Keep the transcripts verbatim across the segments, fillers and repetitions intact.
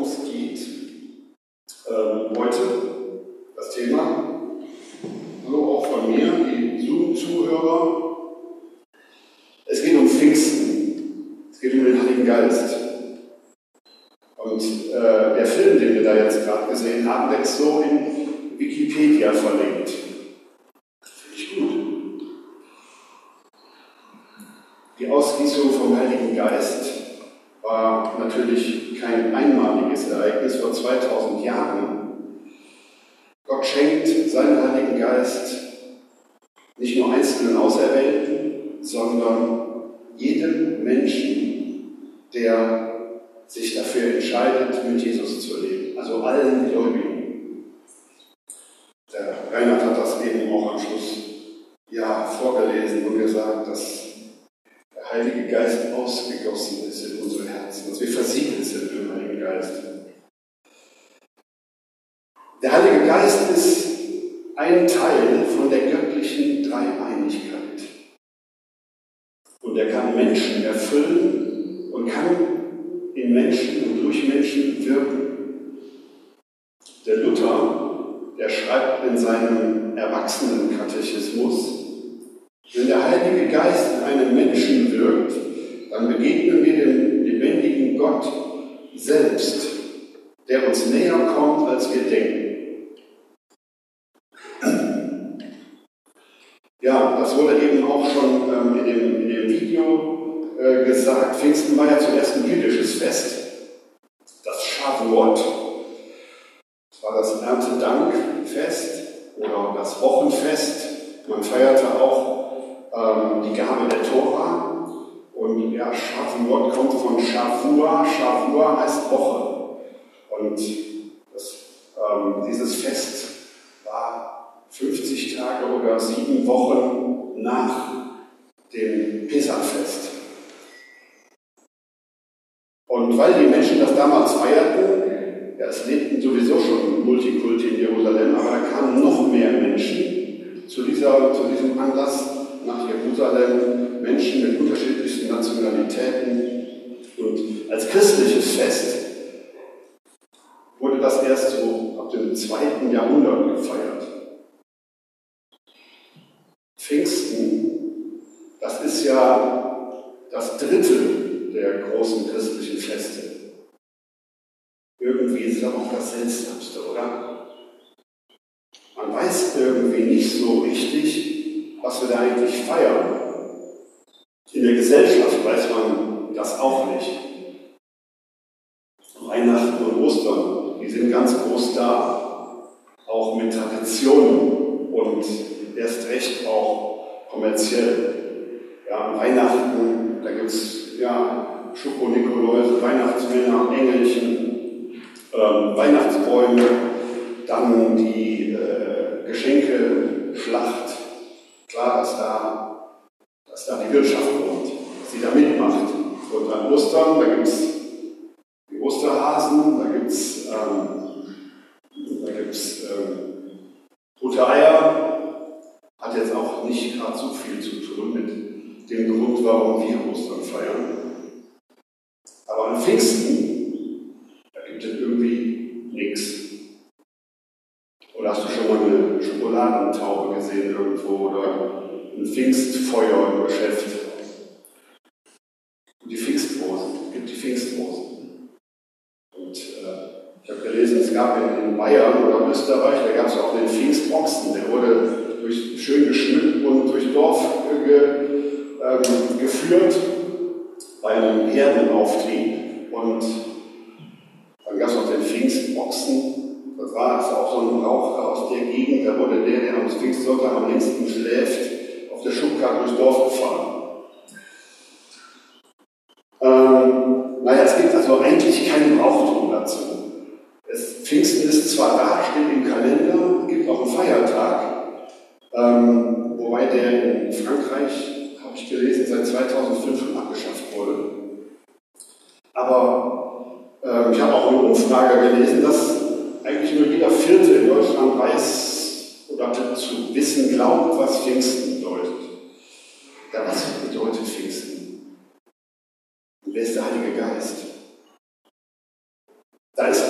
es geht. Ähm, heute das Thema, hallo auch von mir, die Zoom-Zuhörer. Es geht um Pfingsten, es geht um den Heiligen Geist. Und äh, der Film, den wir da jetzt gerade gesehen haben, der ist so in Wikipedia verlinkt. Finde ich gut. Die Ausgießung vom Heiligen Geist war natürlich kein einmaliges Ereignis vor zweitausend Jahren. Gott schenkt seinen Heiligen Geist nicht nur einzelnen Auserwählten, sondern jedem Menschen, der sich dafür entscheidet, mit Jesus zu leben. Also allen Gläubigen. Der Reinhard hat das eben auch am Schluss ja, vorgelesen und gesagt, dass der Heilige Geist ausgegossen ist in unsere Herzen, dass wir versiegelt sind mit dem Heiligen Geist. Der Heilige Geist ist ein Teil von der göttlichen Dreieinigkeit. Und er kann Menschen erfüllen und kann in Menschen und durch Menschen wirken. Der Luther, der schreibt in seinem Erwachsenenkatechismus, wenn der Heilige Geist in einem Menschen wirkt, dann begegnen wir dem lebendigen Gott selbst, der uns näher kommt, als wir denken. Ja, das wurde eben auch schon ähm, in, dem, in dem Video äh, gesagt. Pfingsten war ja zuerst ein jüdisches Fest, das Shavuot. Das war das Erntedankfest oder das Wochenfest. Man feierte auch die Gabe der Tora und ja, Shavuot kommt von Shavua, Shavua heißt Woche und das, ähm, dieses Fest war fünfzig Tage oder sieben Wochen nach dem Pesachfest. Und weil die Menschen das damals feierten, ja, es lebten sowieso schon Multikulti in Jerusalem, aber da kamen noch mehr Menschen zu, dieser, zu diesem Anlass nach Jerusalem, Menschen mit unterschiedlichsten Nationalitäten. Und als christliches Fest wurde das erst so ab dem zweiten Jahrhundert gefeiert. Pfingsten, das ist ja das dritte der großen christlichen Feste. Irgendwie ist es aber auch das seltsamste, oder? Man weiß irgendwie nicht so richtig, was wir da eigentlich feiern. In der Gesellschaft weiß man das auch nicht. Weihnachten und Ostern, die sind ganz groß da, auch mit Traditionen und erst recht auch kommerziell. Ja, Weihnachten, da gibt es ja, Schoko-Nikoläuse, Weihnachtsmänner, Engelchen, ähm, Weihnachtsbäume, dann die äh, Geschenkeschlacht. Klar, dass da, dass da die Wirtschaft kommt, dass sie da mitmacht. Und an Ostern, da gibt es die Osterhasen, da gibt es ähm, da gibt's, ähm, rote Eier. Hat jetzt auch nicht gerade so viel zu tun mit dem Grund, warum wir Ostern feiern. Aber an Pfingsten, da gibt es irgendwie nichts. Oder hast du schon mal eine Schokoladentaube gesehen irgendwo oder ein Pfingstfeuer im Geschäft? Und die Pfingstrosen, es gibt die Pfingstrosen. Und äh, ich habe gelesen, es gab in, in Bayern oder Österreich, da gab es auch den Pfingstochsen, der wurde durch, schön geschmückt und durch Dorf ge, ähm, geführt bei einem Herdenauftrieb. Und dann gab es auch den Pfingstochsen. Das war also auch so ein Brauch aus der Gegend, da wurde der, der am Pfingstsonntag am längsten schläft, auf der Schubkarre durchs Dorf gefahren. Ähm, naja, es gibt also eigentlich keinen Brauchtum dazu. Es, Pfingsten ist zwar da, steht im Kalender, es gibt auch einen Feiertag, ähm, wobei der in Frankreich, habe ich gelesen, seit zweitausendfünf schon abgeschafft wurde. Aber ähm, ich habe auch eine Umfrage gelesen, dass eigentlich nur jeder Vierte in Deutschland weiß oder zu wissen glaubt, was Pfingsten bedeutet. Ja, was bedeutet Pfingsten? Und wer ist der Heilige Geist? Da ist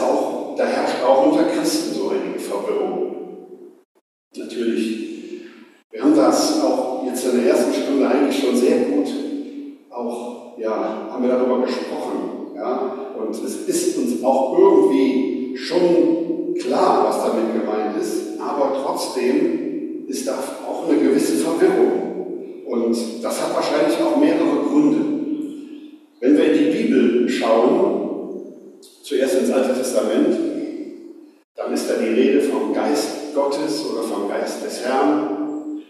Und das hat wahrscheinlich auch mehrere Gründe. Wenn wir in die Bibel schauen, zuerst ins Alte Testament, dann ist da die Rede vom Geist Gottes oder vom Geist des Herrn.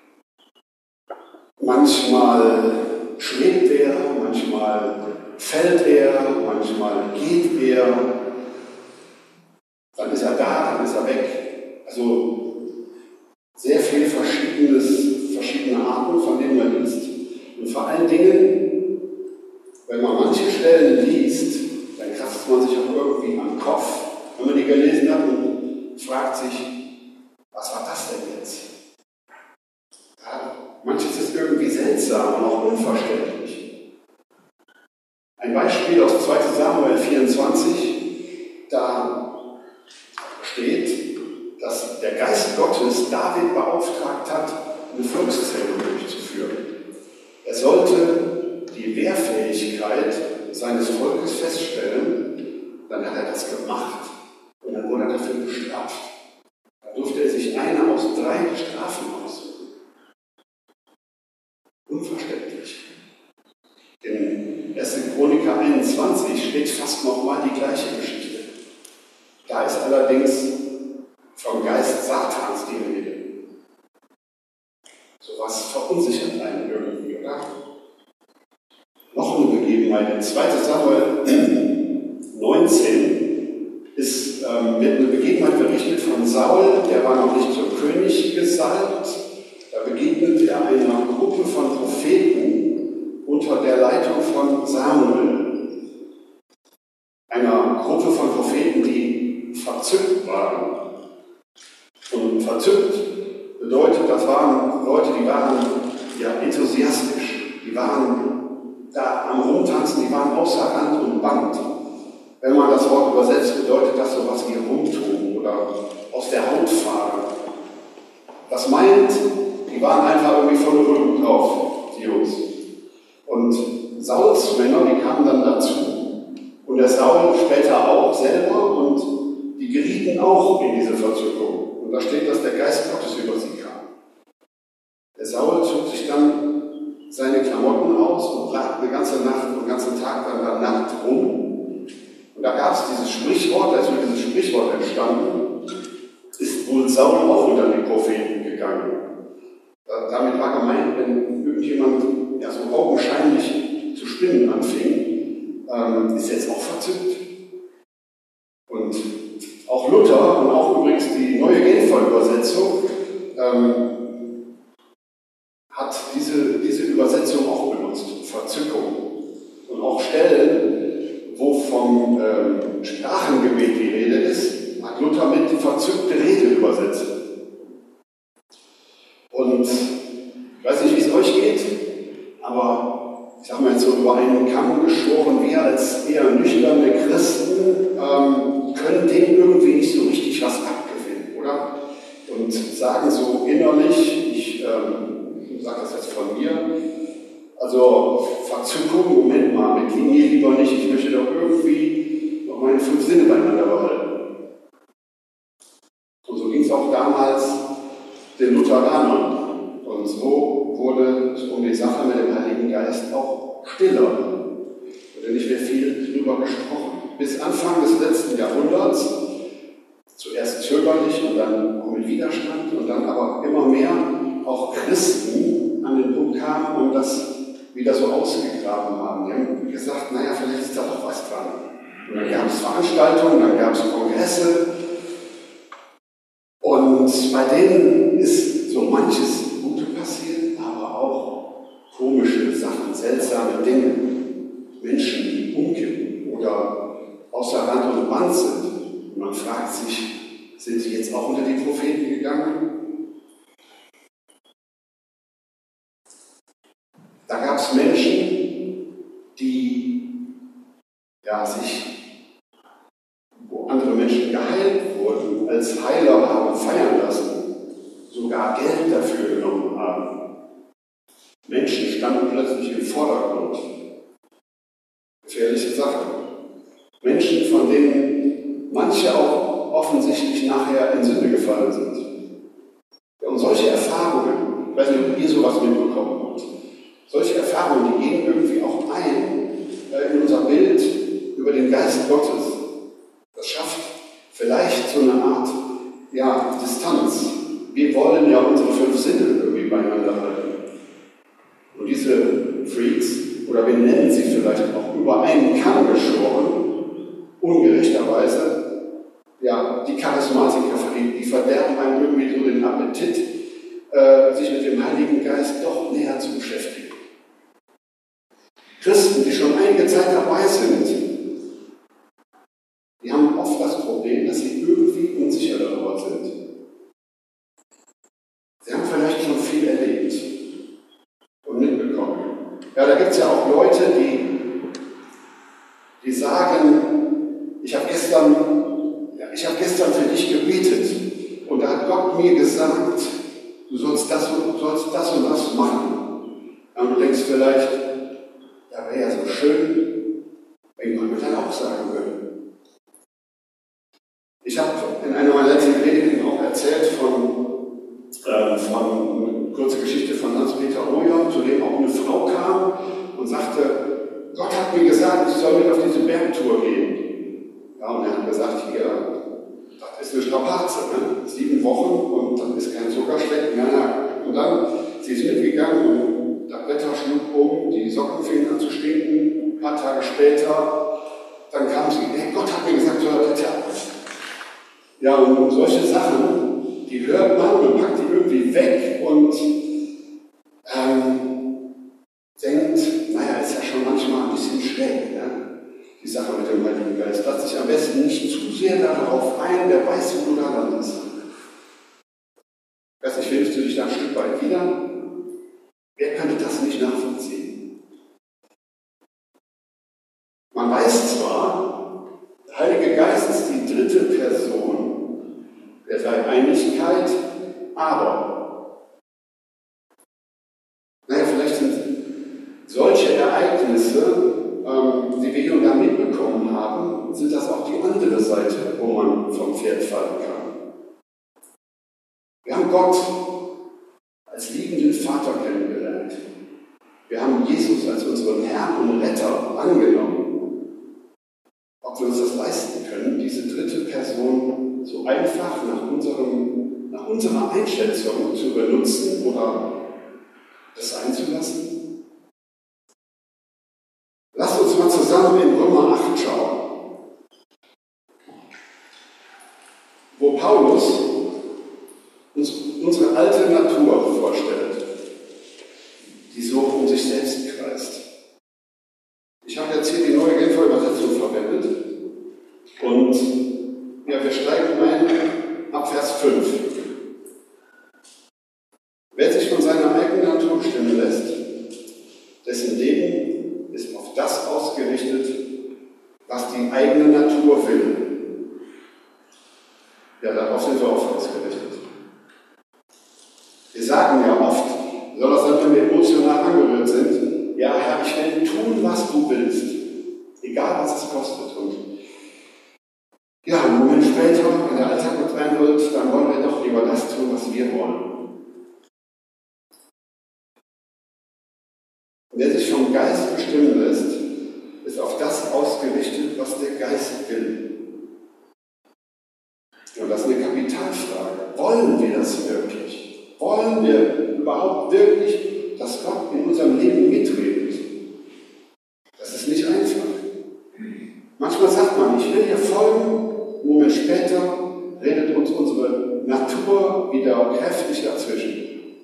Manchmal schwebt er, manchmal fällt er, manchmal geht er. Dann ist er da, dann ist er weg. Also sehr viele verschiedenes, verschiedene Arten, von denen man liest. Und vor allen Dingen, wenn man manche Stellen liest, dann kratzt man sich auch irgendwie am Kopf, wenn man die gelesen hat und fragt sich, was war das denn jetzt? Ja, manches ist irgendwie seltsam und auch unverständlich. Ein Beispiel aus zweiter Samuel vierundzwanzig, da steht, dass der Geist Gottes David beauftragt hat, eine Volkszählung durchzuführen. Er sollte die Wehrfähigkeit seines Volkes feststellen, dann hat er das gemacht und dann wurde er dafür bestraft. Da durfte er sich eine aus drei Strafen aussuchen. Unverständlich. In erster Chroniker einundzwanzig steht fast nochmal die gleiche Geschichte. Da ist allerdings vom Geist Satans die Rede. Sowas verunsichert einen irgendwie, oder? Noch eine Begebenheit. In zweiter Samuel neunzehn ist, ähm, wird eine Begebenheit berichtet von Saul, der war noch nicht zum König gesalbt. Da begegnet er einer Gruppe von Propheten unter der Leitung von Samuel. Einer Gruppe von Propheten, die verzückt waren. Und verzückt bedeutet, das waren Leute, die waren ja enthusiastisch, die waren da am Rumtanzen, die waren außer Rand und Band. Wenn man das Wort übersetzt, bedeutet das sowas wie rumtun oder aus der Haut fahren. Das meint, die waren einfach irgendwie voll Rücken drauf, die Jungs. Und Sauls Männer, die kamen dann dazu. Und der Saul später auch selber und die gerieten auch in diese Verzückung. Und da steht, dass der Geist Gottes über sie kam. Der Saul zog sich dann seine Klamotten aus und lag eine ganze Nacht und den ganzen Tag dann da nackt rum. Und da gab es dieses Sprichwort, da ist mir dieses Sprichwort entstanden, ist wohl Saul auch unter die Propheten gegangen. Damit war gemeint, wenn irgendjemand ja, so augenscheinlich zu spinnen anfing, ähm, ist jetzt auch verzückt. Und auch Luther und auch übrigens die neue Genfer-Übersetzung ähm, hat diese, diese Übersetzung auch benutzt, Verzückung. Und auch Stellen, wo vom ähm, Sprachengebet die Rede ist, hat Luther mit verzückte Rede übersetzt. Und ich weiß nicht, wie es euch geht, aber ich sage mal jetzt so über einen Kamm geschoren, wir als eher nüchterne Christen ähm, können dem irgendwie nicht so richtig was abgewinnen, oder? Und sagen so innerlich, ich ähm, sage das jetzt von mir, also Verzückung, Moment mal, mit mir lieber nicht, ich möchte doch irgendwie noch meine fünf Sinne beieinander behalten. Und so ging es auch damals den Lutheranern. Und so wurde um die Sache mit dem Heiligen Geist auch stiller. Wurde nicht mehr viel drüber gesprochen. Bis Anfang des letzten Jahrhunderts, zuerst zögerlich und dann auch mit Widerstand und dann aber immer mehr auch Christen an den Punkt kamen und das wieder so ausgegraben haben. Die haben gesagt, naja, vielleicht ist da doch was dran. Und dann gab es Veranstaltungen, dann gab es Kongresse. Und bei denen ist so manches Gute passiert, aber auch komische Sachen, seltsame Dinge. Menschen, die umkippen oder außer Rand und Band sind. Und man fragt sich, sind sie jetzt auch unter die Propheten gegangen? Da gab es Menschen, die ja, sich, wo andere Menschen geheilt wurden, als Heiler haben feiern lassen, sogar Geld dafür genommen haben. Menschen standen plötzlich im Vordergrund. Gefährliche Sache. Menschen, von denen manche auch offensichtlich nachher in Sünde gefallen sind. Ja, und solche Erfahrungen, ich weiß weiß nicht, ob ihr sowas mitbekommen habt. Solche Erfahrungen, die gehen irgendwie auch ein äh, in unser Bild über den Geist Gottes. Das schafft vielleicht so eine Art ja, Distanz. Wir wollen ja unsere fünf Sinne irgendwie beieinander halten. Und diese Freaks, oder wir nennen sie vielleicht auch über einen Kamm geschoren, ungerechterweise, ja, die Charismatiker, die verderben einem irgendwie so den Appetit, äh, sich mit dem Heiligen Geist doch näher zu beschäftigen. Christen, die schon einige Zeit dabei sind, die haben oft das Problem, dass sie irgendwie unsicher darüber sind. Sie haben vielleicht schon viel erlebt und mitbekommen. Ja, da gibt es ja auch Leute, die, die sagen, ich habe gestern, ja, ich habe gestern für dich gebetet und da hat Gott mir gesagt, du sollst das und, sollst das, und das machen. Und du denkst vielleicht, ja, wäre ja so schön, wenn Gott mir dann auch sagen würde. Ich habe in einer meiner letzten Predigten auch erzählt von, äh, von einer kurzen Geschichte von Hans-Peter Oyer, zu dem auch eine Frau kam und sagte, Gott hat mir gesagt, ich soll mit auf diese Bergtour gehen. Ja, und er hat gesagt, hier, das ist eine Strapaze, ne? Sieben Wochen und dann ist kein Zuckerschlecken. Ja, ja. Und dann, sie ist mitgegangen und das Wetter schlug um, die Socken fingen an zu stinken. Ein paar Tage später, dann kam sie, hey, Gott hat mir gesagt, so hat das ja alles. Ja, und solche Sachen, die hört man und packt die irgendwie weg und ähm, denkt, naja, ist ja schon manchmal ein bisschen schräg, ne? Die Sache mit dem Heiligen Geist. Lass dich am besten nicht zu sehr darauf ein, wer weiß, wo du da landest. Ich weiß nicht, findest du dich da ein Stück weit wieder? Wer könnte das nicht nachvollziehen? Man weiß zwar, der Heilige Geist ist die dritte Person der Dreieinigkeit, aber naja, vielleicht sind solche Ereignisse, ähm, die wir hier und da mitbekommen haben, sind das auch die andere Seite, wo man vom Pferd fallen kann. Wir haben Gott als liebenden Vater kennengelernt. Wir haben Jesus als unseren Herrn und Retter angenommen. Ob wir uns das leisten können, diese dritte Person so einfach nach, unserem, nach unserer Einschätzung zu benutzen oder das sein zu lassen? Lasst uns mal zusammen in Römer acht schauen, wo Paulus uns unsere alte Natur vorstellt, die so um sich selbst kreist. Ich habe jetzt hier die neue Genfer Übersetzung verwendet und ja, wir steigen ein ab Vers fünf. Wer sich von seiner eigenen Natur bestimmen lässt, dessen Leben ist auf das ausgerichtet, was die eigene Natur will. Ja, darauf sind wir auch ausgerichtet. Wir sagen ja oft, besonders wenn wir emotional angerührt sind, ja Herr, ich will tun, was du willst, egal was es kostet. Und ja, einen Moment später, wenn der Alltag uns einholt, dann wollen wir doch lieber das tun, was wir wollen. Wer sich vom Geist bestimmen lässt, ist auf das ausgerichtet, was der Geist will. Und das ist eine Kapitalfrage. Wollen wir das wirklich? Wollen wir überhaupt wirklich, dass Gott in unserem Leben mitredet? Das ist nicht einfach. Manchmal sagt man, ich will dir folgen, einen Moment später redet uns unsere Natur wieder kräftig dazwischen.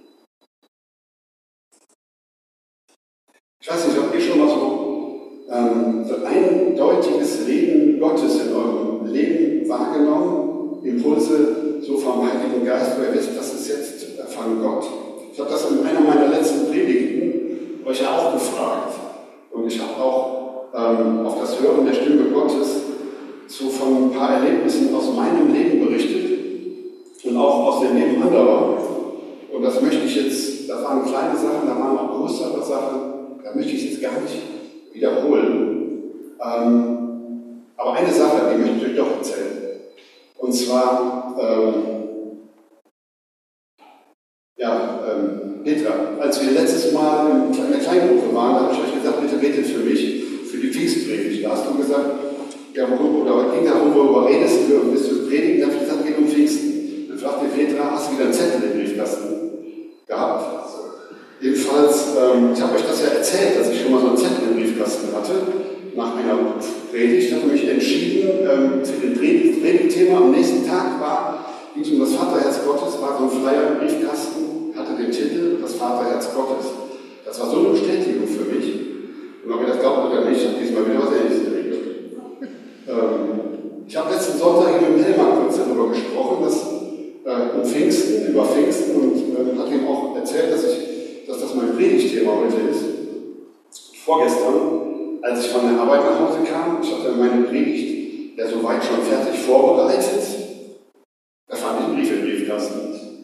Ich weiß nicht, ob ihr schon mal so, ähm, so ein eindeutiges Reden Gottes in eurem Leben wahrgenommen, Impulse so vom Heiligen Geist, wo ihr wisst, das ist jetzt von Gott. Ich habe das in einer meiner letzten Predigten euch ja auch gefragt. Und ich habe auch ähm, auf das Hören der Stimme Gottes so von ein paar Erlebnissen aus meinem Leben berichtet und auch aus dem Leben anderer. Und das möchte ich jetzt, da waren kleine Sachen, da waren auch größere Sachen, da möchte ich jetzt gar nicht wiederholen. Ähm, aber eine Sache, die möchte ich euch doch erzählen. Und zwar, ähm, ja, ähm, Petra, als wir letztes Mal in der Kleingruppe waren, da habe ich euch gesagt, bitte betet für mich, für die Pfingstpredigt. Da hast du gesagt, ja, worum, oder ging darum, worüber redest du und bist du predigen? Da habe ich gesagt, geht um Pfingsten. Dann fragte Petra, hast du wieder einen Zettel im Briefkasten gehabt? Jedenfalls, ähm, ich habe euch das ja erzählt, dass ich schon mal so einen Zettel im Briefkasten hatte. Nach einer Predigt habe ich mich entschieden ähm, für den Predigtthema. Am nächsten Tag war, ging es um das Vaterherz Gottes, war so ein Flyer im Briefkasten, hatte den Titel Das Vaterherz Gottes. Das war so eine Bestätigung für mich. Und ob ihr das glaubt oder nicht, ich habe diesmal wieder was Ähnliches geregelt. Ähm, ich habe letzten Sonntag mit dem Helmar kurz darüber gesprochen, dass, äh, um Pfingsten, über Pfingsten, und äh, habe ihm auch erzählt, dass, ich, dass das mein Predigtthema heute ist. Vorgestern, als ich von der Arbeit nach Hause kam, ich hatte meine Predigt ja soweit schon fertig vorbereitet, da fand ich einen Brief im Briefkasten.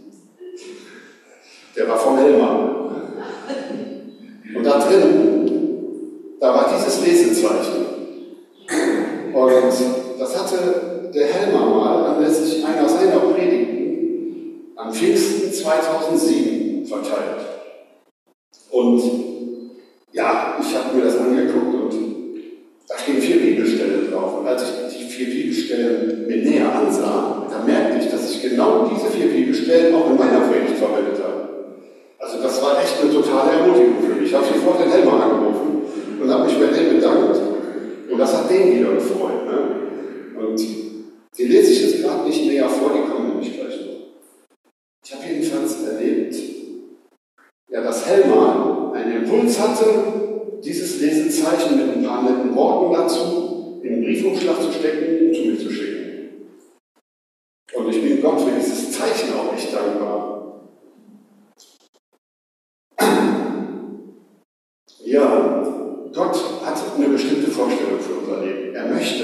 Der war vom Helmar. Und da drin, da war dieses Lesezeichen. Und das hatte der Helmar mal anlässlich einer seiner Predigten am Pfingsten zweitausendsieben verteilt. Und ja, ich habe mir das angeguckt und da stehen vier Bibelstellen drauf. Und als ich die vier Bibelstellen mir näher ansah, da merkte ich, dass ich genau diese vier Bibelstellen auch in meiner Predigt verwendet habe. Also das war echt eine totale Ermutigung für mich. Ich habe sofort den Helmar angerufen und habe mich bei dem bedankt. Und das hat den wieder gefreut. Ne? Und die lese ich jetzt gerade nicht näher vor, die kommen nämlich gleich noch. Ich habe jedenfalls erlebt, ja, dass Helmar einen Impuls hatte, dieses Lesezeichen mit ein paar netten Worten dazu in den Briefumschlag zu stecken und zu mir zu schicken. Und ich bin Gott für dieses Zeichen auch echt dankbar. Ja, Gott hat eine bestimmte Vorstellung für unser Leben. Er möchte,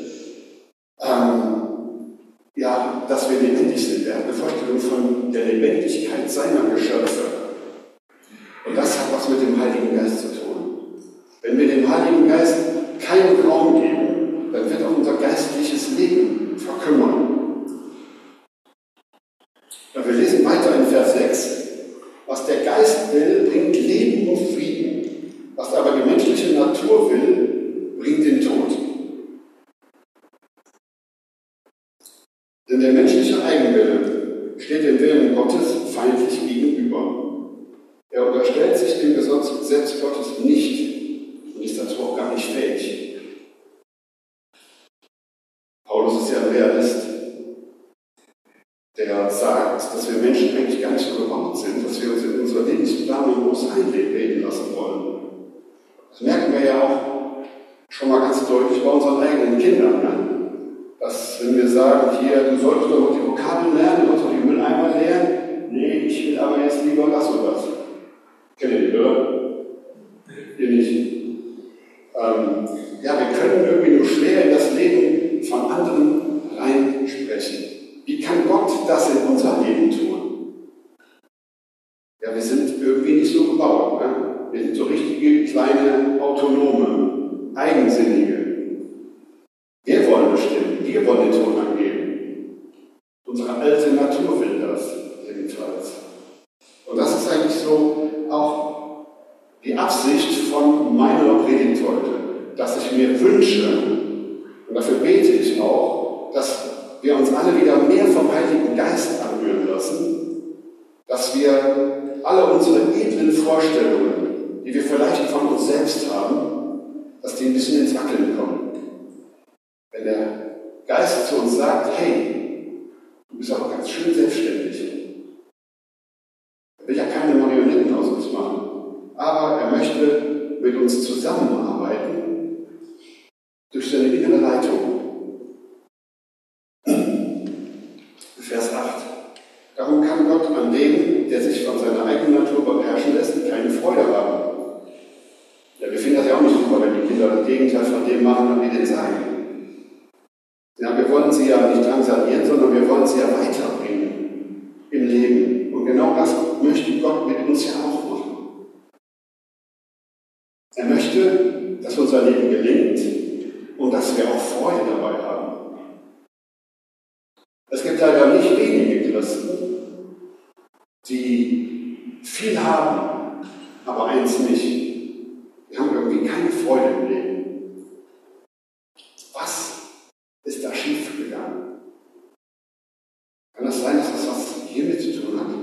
ähm, ja, dass wir lebendig sind. Er hat eine Vorstellung von der Lebendigkeit seiner Geschöpfe. Und das hat was mit dem Heiligen Geist zu tun. Wenn wir dem Heiligen Geist keinen Raum geben, dann wird auch unser geistliches Leben verkümmern. Und wir lesen weiter in Vers sechs. Was der Geist will, bringt Leben und Frieden. Was aber die menschliche Natur will, bringt den Tod. Denn der menschliche Eigenwille steht dem Willen Gottes feindlich gegenüber. Er unterstellt sich dem Gesetz Gottes nicht und ist dazu auch gar nicht fähig. Paulus ist ja ein Realist, der sagt, dass wir Menschen eigentlich gar nicht so gebaut sind, dass wir uns in unserer Lebensplanung groß einreden lassen wollen. Das merken wir ja auch schon mal ganz deutlich bei unseren eigenen Kindern. Ne? Dass, wenn wir sagen, hier, du solltest doch die Vokabeln lernen, du sollst doch die Mülleimer lernen. Nee, ich will aber jetzt lieber das und das. Kennt ihr nicht, oder? Ihr nicht. Ähm, ja, wir können irgendwie nur schwer in das Leben von anderen reinsprechen. Wie kann Gott das in unser Leben tun? Ja, wir sind irgendwie nicht so gebaut. Ne? Wir sind so richtige, kleine, autonome, eigensinnige. Wir wollen bestimmen, wir wollen den Ton angeben. Unsere alte Natur will das, jedenfalls. Und das ist eigentlich so auch die Absicht von meiner Predigt heute, dass ich mir wünsche, und dafür bete ich auch, dass wir uns alle wieder mehr vom Heiligen Geist anrühren lassen, dass wir alle unsere edlen Vorstellungen, die wir vielleicht von uns selbst haben, dass die ein bisschen ins Wackeln kommen. Wenn der Geist zu uns sagt, hey, du bist aber ganz schön selbstständig. Er will ja keine Marionetten aus uns machen, aber er möchte mit uns zusammenarbeiten durch seine innere Leitung. Vers acht. Darum kann Gott an dem, der sich von seiner eigenen Natur beherrschen lässt, keine Freude haben. Ja, wir finden das ja auch nicht super, wenn die Kinder das Gegenteil von dem machen, was wir denen sagen. Ja, wir wollen sie ja nicht drangsalieren, sondern wir wollen sie ja weiterbringen im Leben. Und genau das möchte Gott mit uns ja auch machen. Er möchte, dass unser Leben gelingt und dass wir auch Freude dabei haben. Es gibt leider nicht wenige Christen, die viel haben, aber eins nicht. Wir haben irgendwie keine Freude im Leben. Was ist da schief gegangen? Kann das sein, dass das was hiermit zu tun hat?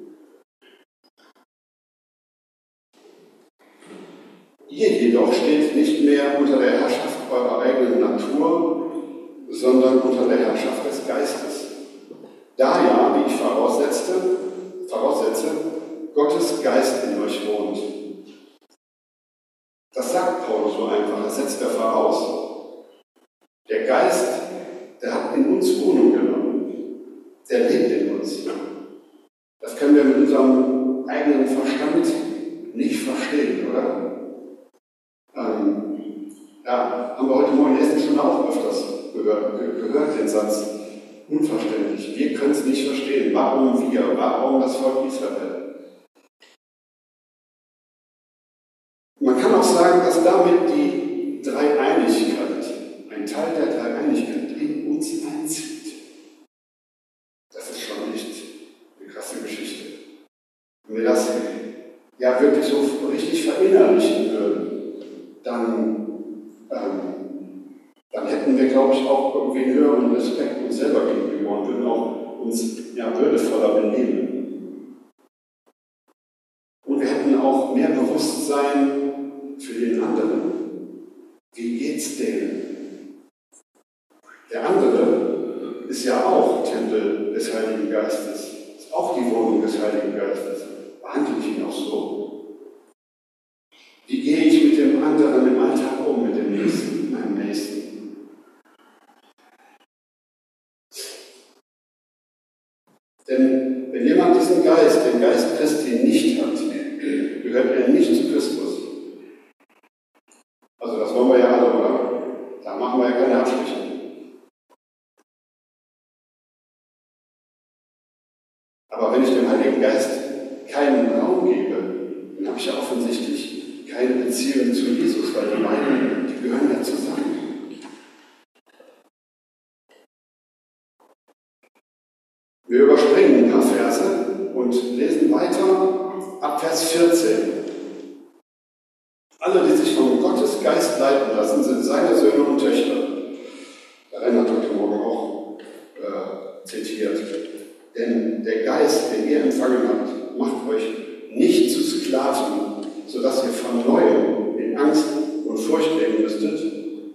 Ihr jedoch steht nicht mehr unter der Herrschaft eurer eigenen Natur, sondern unter der Herrschaft des Geistes. Da ja, wie ich voraussetzte, voraussetze, Gottes Geist in euch wohnt. Das sagt Paulus so einfach, das setzt er voraus. Der Geist, der hat in uns Wohnung genommen. Der lebt in uns. Das können wir mit unserem eigenen Verstand nicht verstehen, oder? Ähm, ja, haben wir heute Morgen in der ersten Stunde auch öfters gehört, gehört, den Satz. Unverständlich. Wir können es nicht verstehen. Warum wir? Warum das Volk Israel? Man kann auch sagen, dass damit die Dreieinigkeit, ein Teil der Dreieinigkeit in uns einzieht. Das ist schon echt eine krasse Geschichte. Wenn wir das ja wirklich so richtig verinnerlichen würden, dann ähm, dann hätten wir, glaube ich, auch irgendwie einen höheren Respekt uns selber gegenüber und würden auch uns ja, würdevoller benehmen. Und wir hätten auch mehr Bewusstsein für den anderen. Wie geht's denen? Der andere ist ja auch Tempel des Heiligen Geistes, ist auch die Wohnung des Heiligen Geistes. Behandle ich ihn auch so? Wie gehe ich mit dem anderen im Alltag um, mit dem Nächsten, meinem Nächsten? Denn wenn jemand diesen Geist, den Geist Christi, nicht hat, gehört er nicht zu Christus. Also das wollen wir ja alle, oder? Da machen wir ja keine Abstriche. Aber wenn ich dem Heiligen Geist keinen Raum gebe, dann habe ich ja offensichtlich keine Beziehung zu Jesus, weil die beiden, die gehören ja zusammen. Wir überspringen ein paar Verse und lesen weiter ab Vers vierzehn. Alle, die sich von Gottes Geist leiten lassen, sind seine Söhne und Töchter. Der Rainer hat heute Morgen auch äh, zitiert. Denn der Geist, den ihr empfangen habt, macht euch nicht zu Sklaven, sodass ihr von Neuem in Angst und Furcht leben müsstet.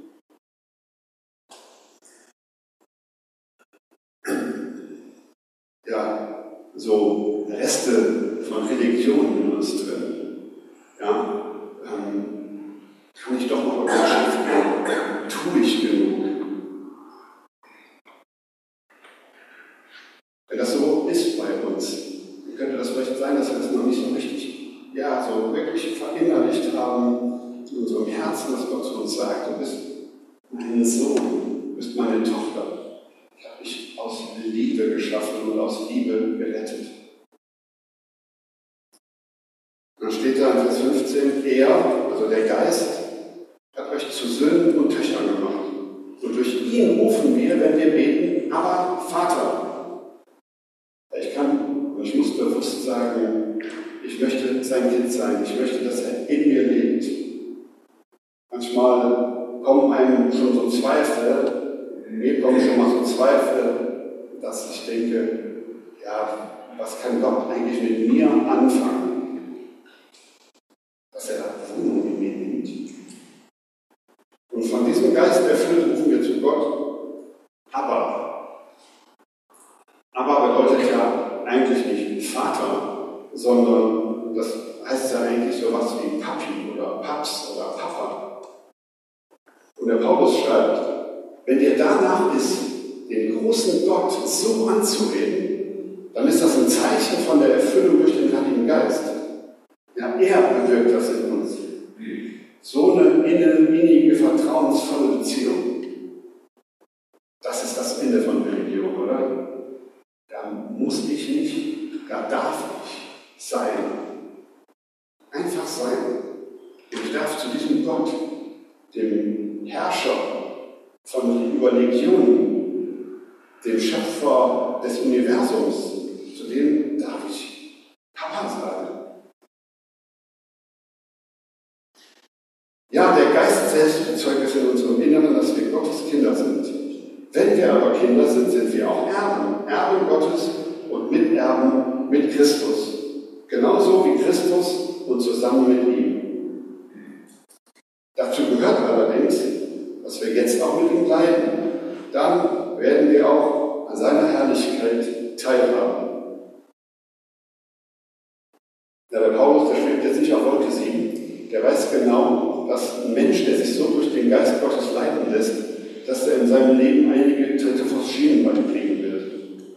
Ja, so Reste von Religion in uns drin. Ja, ähm, kann ich doch noch überschaffen? Tue ich genug? Wenn das so ist bei uns, dann könnte das vielleicht sein, dass wir das noch nicht so richtig, ja, so wirklich verinnerlicht haben in unserem Herzen, dass Gott zu uns sagt, du bist mein Sohn, du bist meine Tochter. Ich habe dich aus Liebe geschaffen und aus Liebe gerettet. Dann steht da in Vers fünfzehn, er, also der Geist, hat euch zu Söhnen und Töchtern gemacht. Und durch ihn rufen wir, wenn wir beten, aber Vater. Ich kann und ich muss bewusst sagen, ich möchte sein Kind sein. Ich möchte, dass er in mir lebt. Manchmal kommen einem schon so Zweifel, mir kommen schon mal so Zweifel, dass ich denke, ja, was kann Gott eigentlich mit mir anfangen? Dass er da Wohnung in mir nimmt. Und von diesem Geist erfüllt rufen wir zu Gott, aber. Aber bedeutet ja eigentlich nicht Vater, sondern das heißt ja eigentlich sowas wie Papi oder Paps oder Papa. Und der Paulus schreibt, wenn dir danach ist, den großen Gott so anzureden, dann ist das ein Zeichen von der Erfüllung durch den Heiligen Geist. Ja, er bewirkt das in uns. So eine innige, vertrauensvolle Beziehung. Das ist das Ende von Religion, oder? Da muss ich nicht, da darf ich sein. Einfach sein. Ich darf zu diesem Gott, dem Herrscher von über Legionen, dem Schöpfer des Universums, zu dem darf ich Papa sagen. Ja, der Geist selbst bezeugt es in unserem Inneren, dass wir Gottes Kinder sind. Wenn wir aber Kinder sind, sind wir auch Erben, Erben Gottes und Miterben mit Christus. Genauso wie Christus und zusammen mit ihm. Dazu gehört allerdings, dass wir jetzt auch mit ihm leiden. Dann werden wir auch an seiner Herrlichkeit teilhaben. Ja, der Paulus, der schwebt jetzt nicht auf Wolke sieben. Der weiß genau, dass ein Mensch, der sich so durch den Geist Gottes leiten lässt, dass er in seinem Leben einige Tritte vors Schienenbein kriegen wird.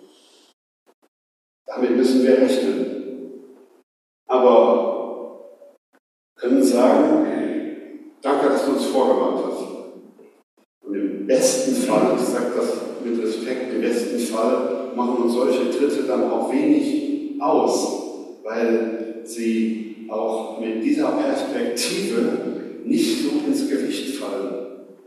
Damit müssen wir rechnen. Aber können sagen, danke, dass du uns vorgewarnt hast. Und im besten Fall, ich sage das mit Respekt, im besten Fall machen uns solche Tritte dann auch wenig aus, weil sie auch mit dieser Perspektive nicht so ins Gewicht fallen.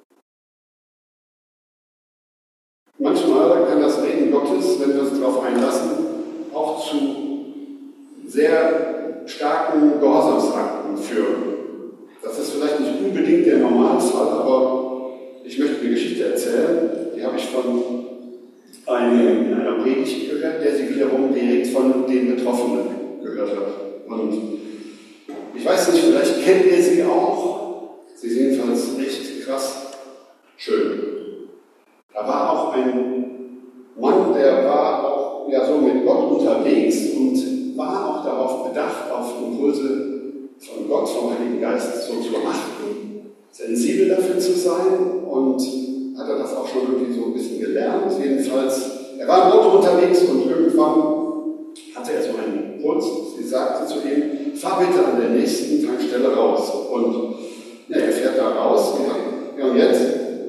Manchmal kann das Reden Gottes, wenn wir uns darauf einlassen, auch zu sehr starken Gehorsamsakten führen. Das ist vielleicht nicht unbedingt der Normalfall, aber ich möchte eine Geschichte erzählen, die habe ich von einem in einer Predigt gehört, der sie wiederum direkt von den Betroffenen gehört hat. Und ich weiß nicht, vielleicht kennt ihr sie auch. Sie ist jedenfalls echt krass schön. Da war auch ein Mann, der war auch ja, so mit Gott unterwegs und war auch darauf bedacht, auf Impulse von Gott, vom Heiligen Geist so zu achten, sensibel dafür zu sein, und hat er das auch schon irgendwie so ein bisschen gelernt. Jedenfalls, er war im Auto unterwegs und irgendwann hatte er so einen Impuls. Sie sagte zu ihm, fahr bitte an der nächsten Tankstelle raus. Und ja, er fährt da raus. Ja, und jetzt?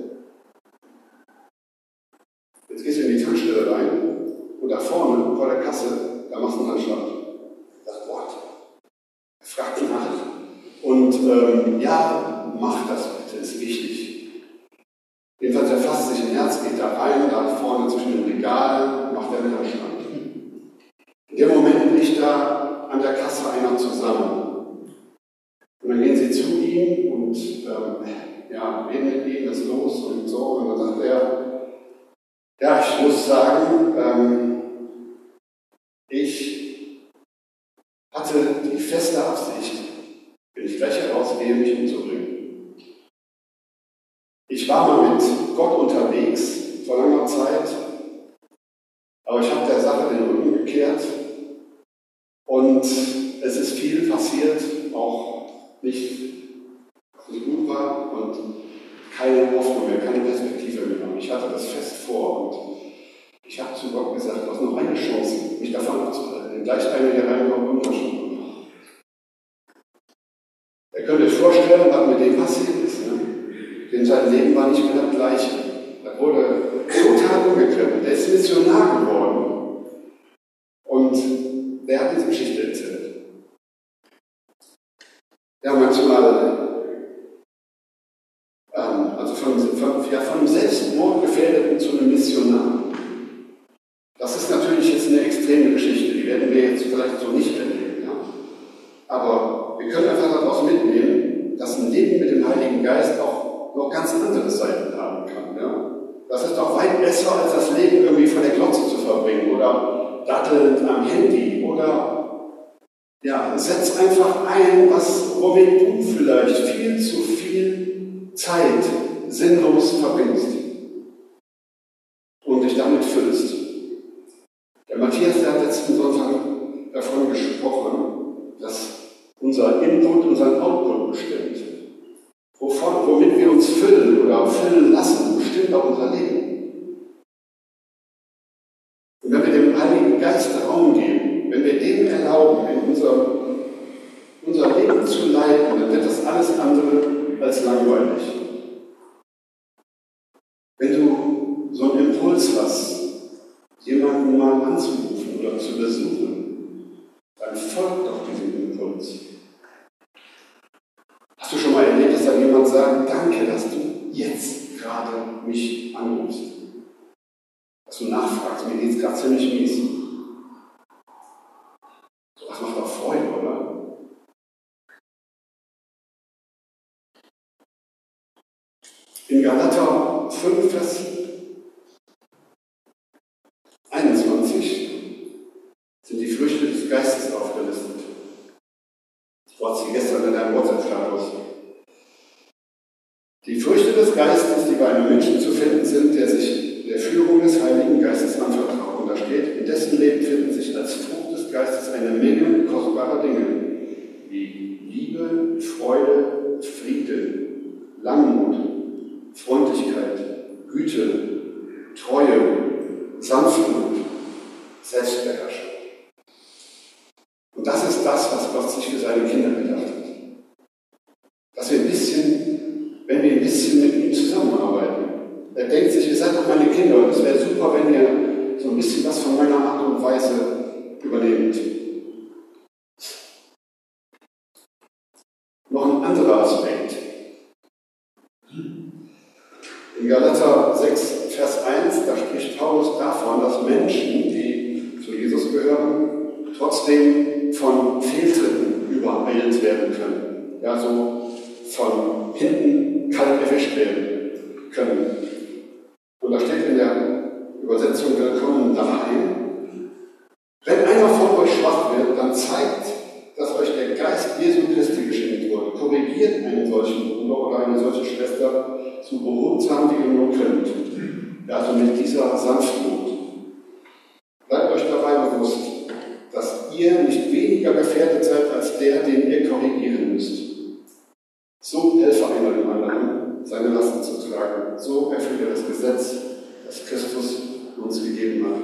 Jetzt gehst du in die Tankstelle rein und da vorne vor der Kasse, da machst du einen Handschlag. Das Wort. Er fragt nach. Und ähm, ja, mach das bitte, ist wichtig. Jedenfalls, er fasst sich ein Herz, geht da rein, da vorne zwischen den Regalen, macht er einen Handschlag. In dem Moment bricht da an der Kasse einer zusammen. Und dann gehen sie zu ihm und ähm, ja, reden mit ihm, was ist los und so. Und dann sagt er, ja, ich muss sagen, ähm, ich hatte die feste Absicht, wenn ich gleich herausgehe, mich umzubringen. Ich war mal mit Gott unterwegs, vor langer Zeit, aber ich habe der Sache den Rücken gekehrt und es ist viel passiert, auch nicht, was nicht gut war und keine Hoffnung mehr, keine Perspektive mehr. Ich hatte das fest vor und ich habe zu Gott gesagt, du hast noch eine Chance, mich davon abzuhalten. Wenn gleich einer hier reinkommt und das schon. Ihr könnt euch vorstellen, was mit dem passiert ist. Ne? Denn sein Leben war nicht mehr das gleiche. Er wurde total umgekrempelt. Er ist Missionar geworden. Und der hat diese Geschichte erzählt. Ja, manchmal, ähm, also von, von, ja, von einem Selbstmordgefährdeten zu einem Missionar. Das ist natürlich jetzt eine extreme Geschichte, die werden wir jetzt vielleicht so nicht erleben. Ja? Aber wir können einfach daraus mitnehmen, dass ein Leben mit dem Heiligen Geist auch noch ganz andere Seiten haben kann. Ja? Das ist doch weit besser, als das Leben irgendwie vor der Glotze zu verbringen oder dattelnd am Handy oder ja, setz einfach ein, was, womit du vielleicht viel zu viel Zeit sinnlos verbringst und dich damit füllst. Der Matthias, der hat letzten Sonntag davon gesprochen, dass unser Input unseren Output bestimmt. Wovon, womit wir uns füllen oder füllen lassen, bestimmt auch unser Leben. Und wenn wir dem Heiligen Geist Raum geben, wenn wir dem erlauben, in unser, unser Leben zu leiten, dann wird das alles andere als langweilig. Wenn du so einen Impuls hast, jemanden mal anzurufen oder zu besuchen, dann folgt doch diesem Impuls. Hast du schon mal erlebt, dass da jemand sagt, danke, dass du jetzt gerade mich anrufst? Dass du nachfragst, mir geht es gerade ziemlich mies. So was macht doch Freude, oder? In Galater fünf, Vers einundzwanzig sind die Früchte des Geistes aufgelistet. Ich war sie gestern in einem WhatsApp-Status. Die Früchte des Geistes, die bei einem Menschen zu finden sind, der sich der Führung des Heiligen Geistes anvertraut. Und da steht, in dessen Leben finden sich als Frucht des Geistes eine Menge kostbarer Dinge, wie Liebe, Freude, Friede, Langmut, Freundlichkeit, Güte, Treue, Sanftmut, Selbstbeherrschung. Und das ist das, was Gott sich für seine Kinder gedacht hat. Dass wir ein bisschen, wenn wir ein bisschen mit ihm zusammenarbeiten, er denkt sich, ihr seid doch meine Kinder und es wäre super, wenn ihr so ein bisschen was von meiner Art und Weise übernehmt. Noch ein anderer Aspekt. In Galater sechs, Vers eins, da spricht Paulus davon, dass Menschen, die zu Jesus gehören, trotzdem von Fehltritten übereilt werden können. Ja, so von hinten kalt erwischt werden können. Und da steht in der Übersetzung, willkommen daheim. Wenn einer von euch schwach wird, dann zeigt, dass euch der Geist Jesu Christi geschenkt wurde. Korrigiert einen solchen Bruder oder eine solche Schwester so behutsam, wie ihr nur könnt. Ja, also mit dieser Sanftmut. Bleibt euch dabei bewusst, dass ihr nicht weniger gefährdet seid als der, den ihr korrigieren müsst. So helfe einer dem anderen, seine Lasten zu tragen. So erfüllt er das Gesetz, das Christus uns gegeben hat.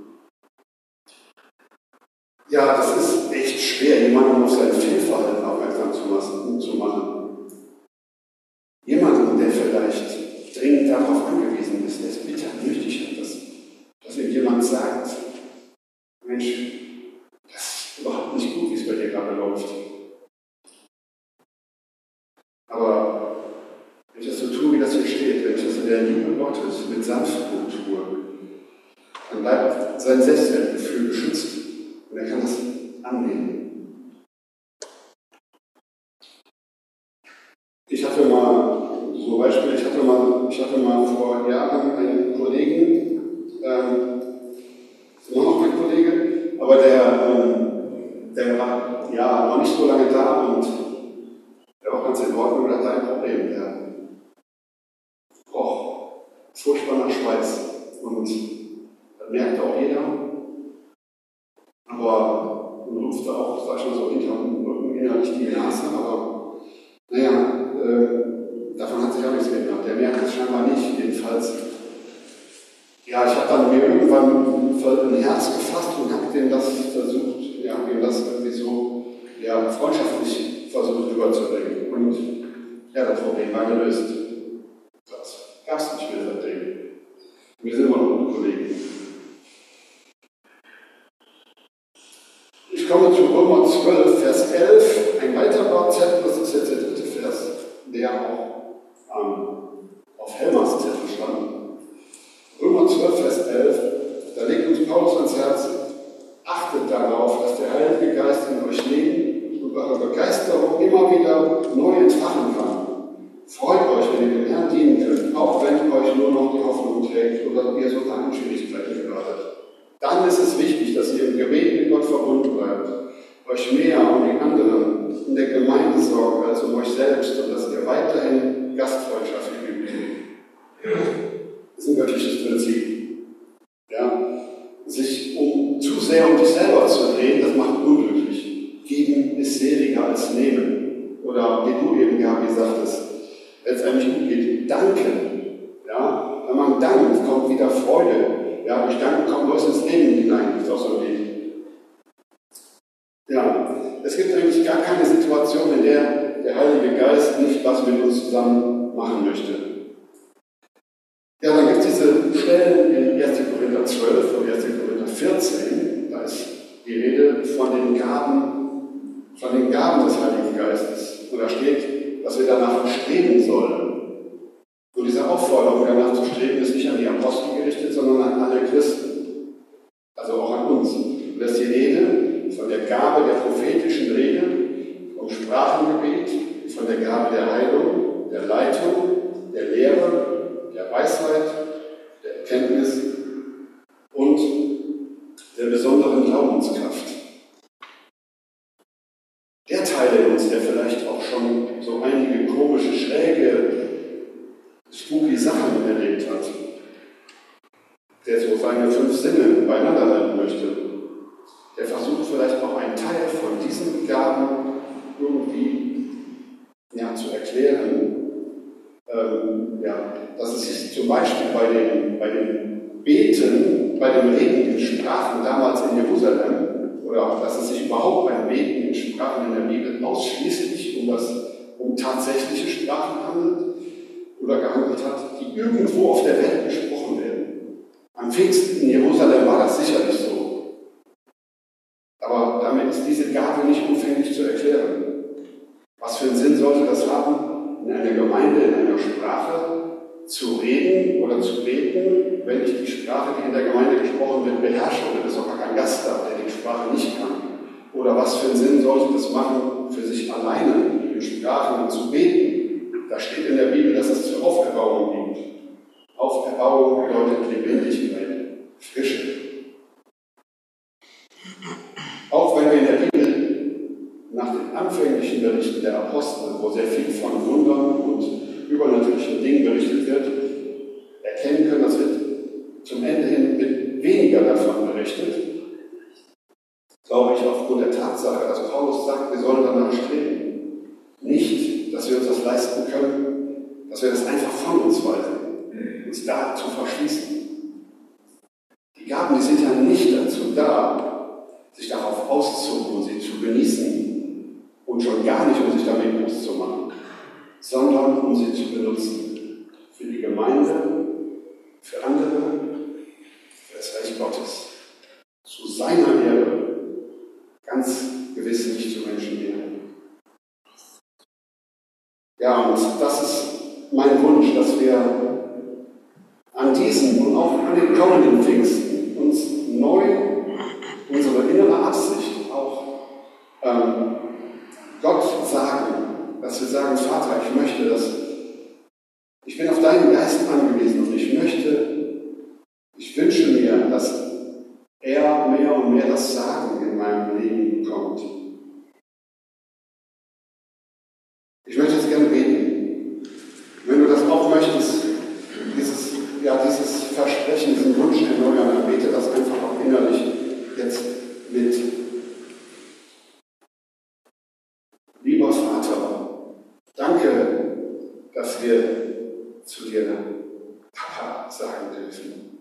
Ja, das ist echt schwer, jemanden auf sein Fehlverhalten aufmerksam zu machen. Jemanden, der vielleicht dringend darauf angewiesen ist, der es bitter nötig hat, dass, dass ihm jemand sagt, Mensch, das ist überhaupt nicht gut, wie es bei dir gerade läuft. Aber wenn ich das so tue, wie das hier steht, wenn ich das in der Liebe Gottes mit Sanftmut tue, dann bleibt sein Selbstwertgefühl geschützt und er kann das annehmen. Ich hatte mal, so Beispiel, ich hatte mal, ich hatte mal vor Jahren einen Kollegen, ähm, immer noch mein Kollege, aber der, ähm, der war ja noch nicht so lange da und der war ganz in Ordnung und hatte ein Problem. Der roch furchtbar nach Schweiß und das merkte auch jeder, aber man rupfte auch, sag ich mal so, hinterm Rücken innerlich die Nase, aber naja, äh, davon hat sich auch nichts geändert. Der merkt es scheinbar nicht, jedenfalls. Ja, ich habe dann mir irgendwann ein Herz gefasst und habe dem das versucht, ja, ihm das irgendwie so ja, freundschaftlich versucht rüberzubringen. Und ja, das Problem war gelöst. Das gab es nicht mehr seitdem. Wir sind immer noch gute Kollegen. Ich komme zu Römer zwölf, Vers elf. Ein weiterer Zettel, das ist jetzt der dritte Vers, der auch ähm, auf Helmers Zettel stand. Römer zwölf, Vers elf. Da legt uns Paulus ans Herz, achtet darauf, dass der Heilige Geist in euch lebt und eure Begeisterung immer wieder neu entfachen kann. Freut euch, wenn ihr dem Herrn dienen könnt, auch wenn euch nur noch die Hoffnung trägt oder ihr sogar in Schwierigkeiten geratet. Dann ist es wichtig, dass ihr im Gebet mit Gott verbunden bleibt, euch mehr um die anderen in der Gemeinde sorgt als um euch selbst und dass ihr weiterhin Gastfreundschaft übt. Das ist ein göttliches Prinzip. Ja? Sich um, zu sehr um dich selber zu drehen, das macht unglücklich. Geben ist seliger als nehmen. Oder wie du eben, Gabi, sagtest, wenn es einem nicht gut geht, danken. Ja? Wenn man dankt, kommt wieder Freude. Ja, durch Danken kommt Neues ins Leben hinein. Das ist auch so ein Lied. Ja, es gibt eigentlich gar keine Situation, in der der Heilige Geist nicht was mit uns zusammen machen möchte. Ja, dann gibt es diese Stellen in erster Korinther zwölf und erster Korinther vierzehn. Da ist die Rede von den Gaben, von den Gaben des Heiligen Geistes. Und da steht, dass wir danach streben sollen. Und diese Aufforderung, danach zu streben, ist nicht an die Apostel gerichtet, sondern an alle Christen. Also auch an uns. Und das ist die Rede von der Gabe der prophetischen Rede, vom Sprachengebet, von der Gabe der Heilung, der Leitung, der Lehre, der Weisheit, der Erkenntnis und der besonderen Glaubenskraft. Der Teil in uns, der vielleicht auch schon so einige komische, schräge, spooky Sachen erlebt hat, der so seine fünf Sinne beieinander halten möchte, der versucht vielleicht auch einen Teil von diesen Gaben irgendwie ja, zu erklären, ähm, ja, dass es sich zum Beispiel bei dem, bei dem Beten, bei dem Reden in Sprachen damals in Jerusalem, oder auch, dass es sich überhaupt beim Beten in Sprachen in der Bibel ausschließlich um, das, um tatsächliche Sprachen handelt oder gehandelt hat, die irgendwo auf der Welt gesprochen werden. Am Pfingsten in Jerusalem war das sicherlich so. Aber damit ist diese Gabe nicht umfänglich zu erklären. Was für einen Sinn sollte das haben, in einer Gemeinde, in einer Sprache zu reden oder zu beten, wenn ich die Sprache, die in der Gemeinde gesprochen wird, beherrsche oder es auch gar kein Gast da, der die Sprache nicht kann? Oder was für einen Sinn sollte das machen, für sich alleine in Sprachen zu beten? Da steht in der Bibel, dass es zur Auferbauung dient. Auferbauung bedeutet Lebendigkeit, Frische. Auch wenn wir in der Bibel nach den anfänglichen Berichten der Apostel, wo sehr viel von Wundern und übernatürlichen Dingen berichtet wird, erkennen können, das wird zum Ende hin mit weniger davon berichtet, glaube ich, aufgrund der Tatsache, dass Paulus sagt, wir sollen danach streben. Nicht, dass wir uns das leisten können, dass wir das einfach von uns weisen, uns da zu verschließen. Die Gaben, die sind ja nicht dazu da, sich darauf auszuruhen, sie zu genießen und schon gar nicht, um sich damit groß zu machen, sondern um sie zu benutzen. Für die Gemeinde, für andere, für das Reich Gottes. Zu seiner Ehre, ganz gewiss nicht zu Menschenehre. Ja, und das ist mein Wunsch, dass wir an diesen und auch an den kommenden Pfingsten uns neu unsere innere Absicht auch ähm, Gott sagen, dass wir sagen, Vater, ich möchte das, ich bin auf deinen Geist angewiesen und ich möchte, ich wünsche mir, dass er mehr und mehr das Sagen in meinem Leben bekommt. Ich möchte jetzt gerne beten. Wenn du das auch möchtest, dieses, ja, dieses Versprechen, diesen Wunsch erneuern, dann bete das einfach auch innerlich jetzt mit. Lieber Vater, danke, dass wir zu dir Papa sagen dürfen.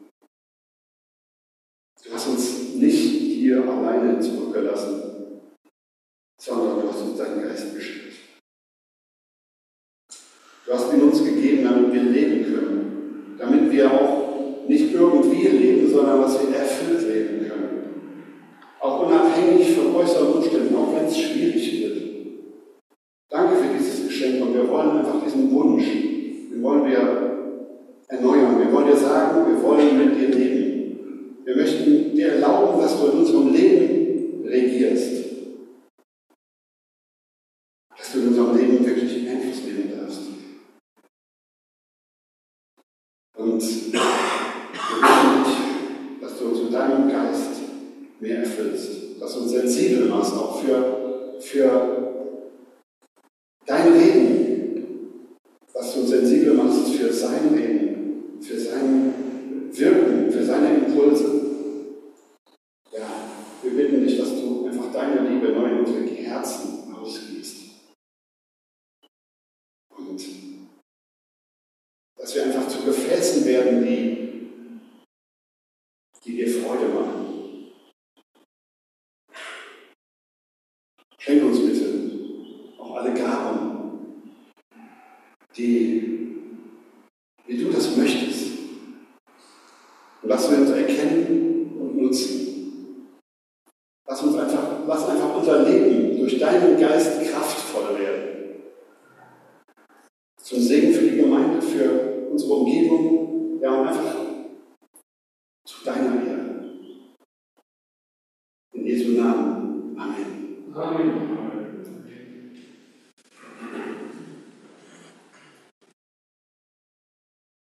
Du hast uns nicht hier alleine zurückgelassen, sondern du hast uns deinen Geist geschenkt. Du hast ihn uns gegeben, damit wir leben können, damit wir auch nicht irgendwie leben, sondern dass wir erfüllt leben können. Auch unabhängig von äußeren Umständen, auch wenn es schwierig wird. Danke für dieses Geschenk und wir wollen einfach diesen Wunsch, den wollen wir erneuern. Wir wollen dir sagen, wir wollen mit dir leben. Wir möchten dir erlauben, dass du in unserem Leben regierst. Dass du in unserem Leben wirklich Einfluss nehmen darfst. Und wir bitten dich, dass du uns mit deinem Geist mehr erfüllst, dass du uns sensibel machst, auch für, für dein Reden, dass du uns sensibel machst für sein Reden, für sein Wirken, für seine Impulse. Ja, wir bitten dich, dass du einfach deine Liebe neu in unsere Herzen ausgießt. Und dass wir einfach zu Gefäßen werden, die, die dir Freude machen. Schenk uns bitte auch alle Gaben, die, wie du das möchtest. Und lass uns erkennen und nutzen. Lass uns einfach, lass einfach unser Leben durch deinen Geist kraftvoll werden. Zum Segen für die Gemeinde, für unsere Umgebung, ja, und einfach zu deiner Ehre. In Jesu Namen. Amen. Amen.